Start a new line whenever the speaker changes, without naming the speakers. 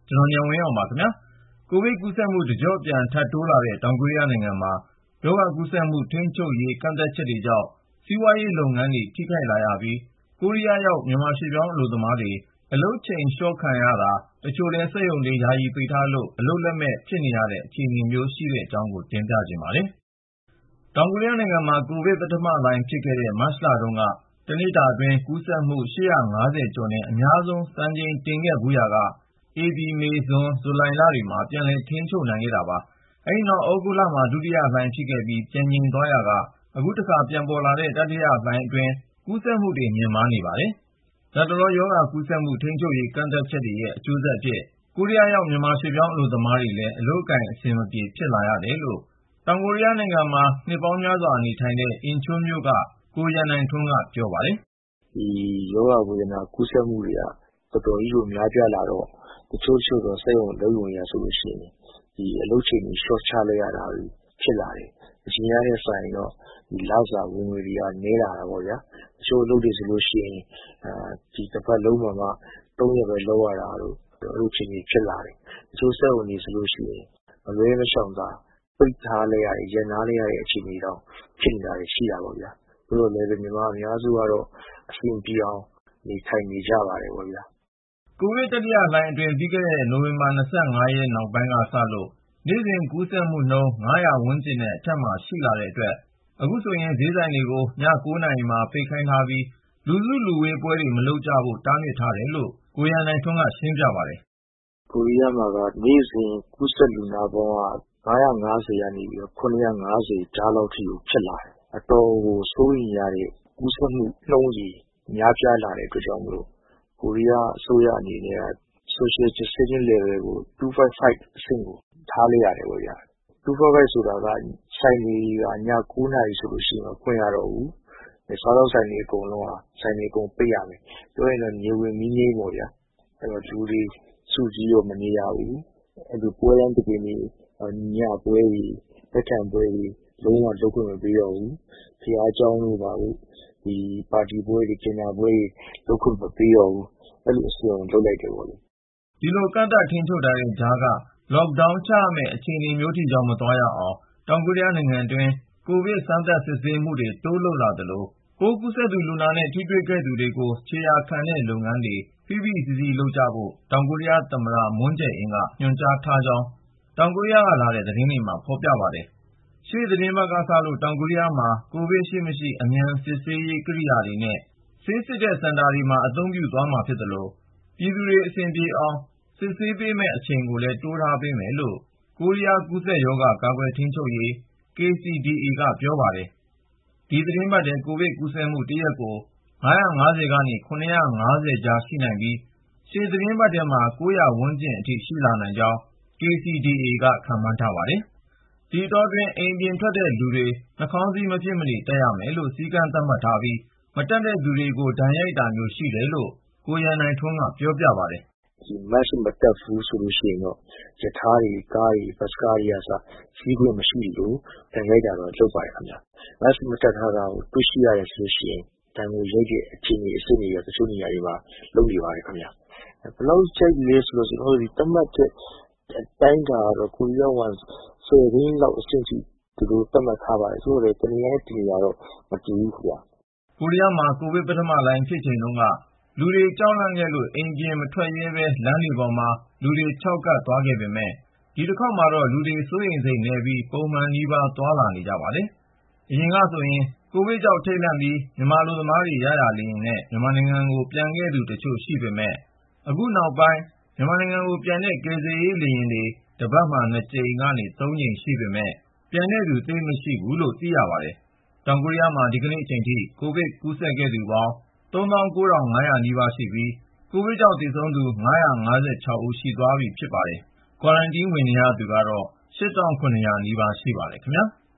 ကျွန်တော်ဉာဏ်ဝင်းအောင်ပါခင်ဗျာကိုဗစ်ကူးစက်မှုတကျော့ပြန်ထပ်တိုးလာတဲ့တောင်ကိုရီးယားနိုင်ငံမှာရောဂါကူးစက်မှုထိန်းချုပ်ရေးကန့်သတ်ချက်တွေကြောင့်စီးပွားရေးလုပ်ငန်းတွေထိခိုက်လာရပြီးကိုရီးယားရောက်မြန်မာရွှေ့ပြောင်းအလုပ်သမားတွေအလုပ်ချိန်လျှော့ခံရတာတချို့လည်းစက်ရုံတွေယာယီပိတ်ထားလို့အလုပ်လက်မဲ့ဖြစ်နေရတဲ့အခြေအနေမျိုးရှိတဲ့အကြောင်းကိုတင်ပြချင်ပါတယ်။တောင်ကိုရီးယားနိုင်ငံမှာကိုဗစ်ပထမလှိုင်းဖြစ်ခဲ့တဲ့မတ်လတုန်းကတနေ့တာအတွင်းကူးစက်မှု850ကျော်နဲ့အများဆုံးစံချိန်တင်ခဲ့ဘူးရာကဧပြီ၊မေ၊ဇွန်၊ဇူလိုင်လတွေမှာပြန်လည်ထိန်းချုပ်နိုင်ခဲ့တာပါ။အဲဒီနောက်သြဂုတ်လမှာဒုတိယလှိုင်းဖြစ်ခဲ့ပြီးပြန်ငြိမ်သွားရာကအခုတခါပြန်ပေါ်လာတဲ့တတိယလှိုင်းအတွင်းကူးစက်မှုတွေမြင့်မားနေပါတယ်။လတ်တလောရောဂါကူးစက်မှုထိန်းချုပ်ရေးကန့်သတ်ချက်တွေရဲ့အကျိုးဆက်အဖြစ်ကိုရီးယားရောက်မြန်မာရွှေ့ပြောင်းအလုပ်သမားတွေလည်းအလုပ်အကိုင်အဆင်မပြေဖြစ်လာရတယ်လို့တောင်ကိုရီးယားနိုင်ငံမှာနှစ်ပေါင်းများစွာနေထိုင်တဲ့အင်ချွန်းမြို့ကကိုရန်နိုင်ထွန်းကပြောပါတယ်
။ဒီရောဂါဝေဒနာကူးစက်မှုတွေကတော်တော်ကြီးကိုများပြားလာတော့တချို့သောစက်ရုံလုပ်ရုံရဆိုလို့ရှိရင်ဒီအလုပ်ချိန်တွေ short ချလိုက်ရတာဖြစ်လာတယ်။အချိန်ရတဲ့ဆိုင်တော့ဒီလစာဝင်ငွေတွေကနည်းလာတာပေါ့ဗျာ။တချို့အလုပ်တွေဆိုလို့ရှိရင်ဒီတစ်ပတ်လုံးမှာ3ရက်ပဲလုပ်ရတာတို့အလုပ်ချိန်တွေဖြစ်လာတယ်။တချို့စက်ရုံတွေဆိုလို့ရှိရင်မလွဲမရှောင်သာပိတ်ထားလိုက်ရတယ်၊ရပ်နားလိုက်ရတဲ့အခြေအနေတော့ဖြစ်နေတာရှိတာပေါ့ဗျာ။ဆိုတော့လည်းမြန်မာအများစုကတော့အဆင်ပြေအောင်နေထိုင်နေကြပါတယ်ပေါ့ဗျာ
။ကိုဗစ်တတိယလှိုင်းအတွင်းပြီးခဲ့တဲ့နိုဝင်ဘာ25ရက်နောက်ပိုင်းကစလို့နေ့စဉ်ကူးစက်မှုနှုန်း900ဝန်းကျင်နဲ့အထက်မှာရှိလာတဲ့အတွက်အခုဆိုရင်ဈေးဆိုင်တွေကိုည9နာရီမှာပိတ်ခိုင်းထားပြီးလူစုလူဝေးပွဲတွေမလုပ်ကြဖို့တားမြစ်ထားတယ်လို့ကိုရန်နိုင်ထွန်းကရှင်းပြပါတယ်
။ကိုရီးယားမှာကနေ့စဉ်ကူးစက်လူနာပေါင်းက950ကနေပြီးတော့950ကြားလောက်ထိဖြစ်လာတယ်။အတော်ကိုစိုးရိမ်ရတဲ့ကူးစက်မှုနှုန်းကြီးများပြားလာတဲ့အတွက်ကြောင့်မို့ကိုရီးယားအစိုးရအနေနဲ့က social distancing level ကို255အဆင့်ကိုထားလိုက်ရတယ်ပေါ့ဗျာ။255ဆိုတာကဆိုင်တွေကည9နာရီဆိုလို့ရှိရင်ဖွင့်ရတော့ဘူး။စားသောက်ဆိုင်တွေအကုန်လုံးကဆိုင်တွေအကုန်ပိတ်ရမယ်။ပြောရင်တော့နေဝင်မီးငြိမ်းပေါ့ဗျာ။အဲ့တော့လူတွေစုစည်းတော့မနေရဘူး။အဲ့လိုပွဲလမ်းသဘင်တွေညပွဲတွေလက်ခံပွဲတွေလုံးဝလုပ်ခွင့်မပေးတော့ဘူး။ဘုရားကျောင်းတို့ပါလို့ဒီပါတီပွဲတွေကျင်းပပွဲတွေလုပ်ခွင့်မပေးတော့ဘူး။အဲ့လိုအစီအစဉ်လုပ်လိုက်တယ်ပေါ့လေ
။ဒီလိုကန့်သတ်ထိန်းချုပ်ထားတဲ့ကြားက lockdown ချရမယ့်အခြေအနေမျိုးထိရောက်မသွားရအောင်တောင်ကိုရီးယားနိုင်ငံအတွင်းကိုဗစ်စမ်းသပ်စစ်ဆေးမှုတွေတိုးလုပ်လာသလိုပိုးကူးစက်သူလူနာနဲ့ထိတွေ့ခဲ့သူတွေကိုခြေရာခံတဲ့လုပ်ငန်းတွေဖိဖိစီးစီးလုပ်ကြဖို့တောင်ကိုရီးယားသမ္မတမွန်းဂျယ်အင်းကညွှန်ကြားထားကြောင်းတောင်ကိုရီးယားကလာတဲ့သတင်းတွေမှာဖော်ပြပါတယ်။ရှေ့သီတင်းပတ်ကစလို့တောင်ကိုရီးယားမှာကိုဗစ်ရှိမရှိအမြန်စစ်ဆေးရေးကိရိယာတွေနဲ့ဆေးစစ်တဲ့စင်တာတွေမှာအသုံးပြုသွားမှာဖြစ်သလိုပြည်သူတွေအဆင်ပြေအောင်စစ်ဆေးပေးမယ့်အချိန်ကိုလည်းတိုးထားပေးမယ်လို့ကိုရီးယားကူးစက်ရောဂါကာကွယ်ထိန်းချုပ်ရေး KCDA ကပြောပါတယ်။ဒီသီတင်းပတ်ထဲကိုဗစ်ကူးစက်မှုတရက်ကို550ကနေ750ကြားရှိနိုင်ပြီးရှေ့သီတင်းပတ်ထဲမှာ900ဝန်းကျင်အထိရှိလာနိုင်ကြောင်း KCDA ကခန့်မှန်းထားပါတယ်။ဒီတော့တွင်အိမ်ပြင်ထွက်တဲ့လူတွေနှာခေါင်းစည်းမဖြစ်မနေတပ်ရမယ်လို့စည်းကမ်းသတ်မှတ်ထားပြီးမတပ်တဲ့သူတွေကိုဒဏ်ရိုက်တာမျိုးရှိတယ်လို့ကိုရန်နိုင်ထွန်းကပြောပြပါတယ်
။ဒီ mask မတပ်ဘူးဆိုလို့ရှိရင်တော့ရထားတွေကားတွေဘတ်စကားတွေအစစီးခွင့်မရှိလို့ဒဏ်ရိုက်တာတော့လုပ်ပါတယ်ခင်ဗျ။ mask မတပ်ထားတာကိုတွေ့ရှိရတယ်ဆိုလို့ရှိရင်ဒဏ်ကိုရိုက်တဲ့အခြေအနေအဆင့်တွေတချို့နေရာတွေမှာလုပ်နေပါတယ်ခင်ဗျ။ဘယ်လောက်ကျိတ်လဲဆိုလို့ရှိရင်ဒီတတ်မှတ်တဲ့အတိုင်းတာတော့ကိုရီးယားဝန်10ရင်းလောက်အဆင့်ထိဒီလိုသတ်မှတ်ထားပါတယ်ဆိုတော့တနည်းအားဖြင့်တော့မတူဘူးခင်ဗျ
။ကိုရီးယားမှာကိုဗစ်ပထမလှိုင်းဖြစ်ချိန်တုန်းကလူတွေကြောက်လန့်ခဲ့လို့အိမ်ပြင်မထွက်ရဲပဲလမ်းတွေပေါ်မှာလူတွေခြောက်ကပ်သွားခဲ့ပေမဲ့ဒီတစ်ခေါက်မှာတော့လူတွေစိုးရိမ်စိတ်နည်းပြီးပုံမှန်နီးပါးသွားလာနေကြပါတယ်။အရင်ကဆိုရင်ကိုဗစ်ကြောင့်ထိတ်လန့်ပြီးမြန်မာလူသမားတွေရရလေရင်နဲ့မြန်မာနိုင်ငံကိုပြန်ခဲ့သူတချို့ရှိပေမဲ့အခုနောက်ပိုင်းမြန်မာနိုင်ငံကိုပြန်တဲ့ကယ်ဆယ်ရေးလေယာဉ်တွေတပတ်မှ2ကြိမ်ကနေ3ကြိမ်ရှိပေမဲ့ပြန်တဲ့သူသိပ်မရှိဘူးလို့သိရပါတယ်။တောင်ကိုရီးယားမှာဒီကနေ့အချိန်ထိကိုဗစ်ကူးစက်ခဲ့သူပေါင်း39,500 နီးပါးရှိပြီးကိုဗစ်ကြောင့်သေဆုံးသူ556ဦးရှိသွားပြီဖြစ်ပါတယ်။ ကွာရန်တင်းဝင်နေရသူကတော့8,700 နီးပါးရှိပါတယ်ခင်ဗျာ။